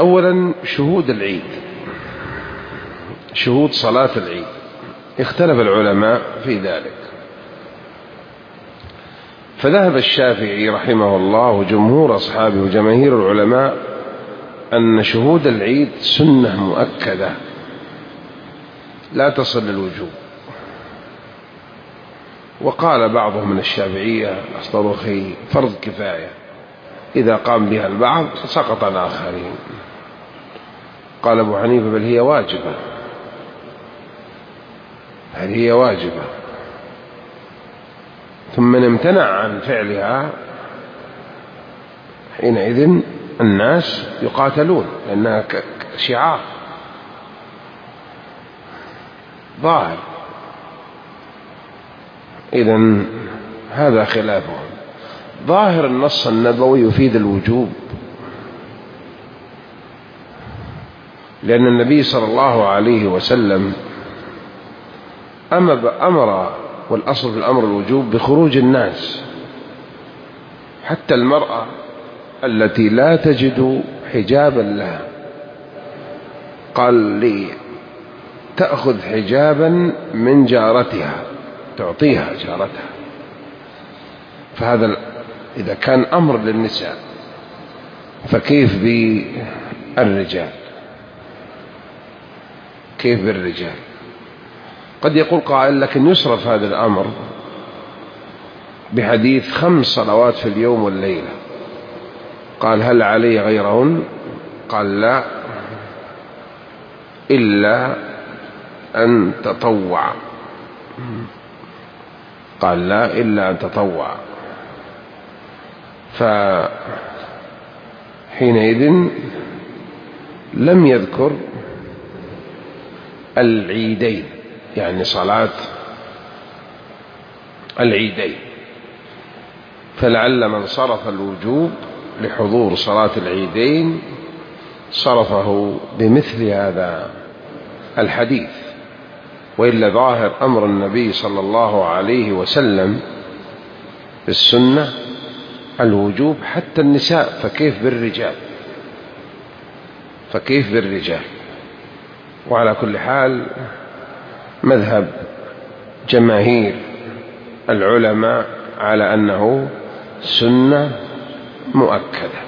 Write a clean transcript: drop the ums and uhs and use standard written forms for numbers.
أولا شهود العيد، شهود صلاة العيد، اختلف العلماء في ذلك، فذهب الشافعي رحمه الله وجمهور أصحابه وجماهير العلماء أن شهود العيد سنة مؤكدة لا تصل للوجوب. وقال بعضهم من الشافعية الأصطرخي فرض كفاية، إذا قام بها البعض سقط الآخرين. قال أبو حنيفة بل هي واجبة، هل هي واجبة، ثم من امتنع عن فعلها حينئذ الناس يقاتلون لأنها شعار ظاهر. إذن هذا خلافهم. ظاهر النص النبوي يفيد الوجوب، لأن النبي صلى الله عليه وسلم أمر، والأصل في الأمر الوجوب، بخروج الناس، حتى المرأة التي لا تجد حجابا لها قال لي تأخذ حجابا من جارتها تعطيها جارتها. فهذا إذا كان أمر للنساء فكيف بالرجال؟ كيف بالرجال؟ قد يقول قائل لكن يصرف هذا الأمر بحديث 5 صلوات في اليوم والليلة. قال هل علي غيرهن؟ قال لا، إلا أن تطوع. قال لا إلا أن تطوع. فحينئذ لم يذكر العيدين، يعني صلاة العيدين، فلعل من صرف الوجوب لحضور صلاة العيدين صرفه بمثل هذا الحديث، وإلا ظاهر أمر النبي صلى الله عليه وسلم بالسنة الوجوب حتى النساء، فكيف بالرجال؟ فكيف بالرجال؟ وعلى كل حال مذهب جماهير العلماء على أنه سنة مؤكدة.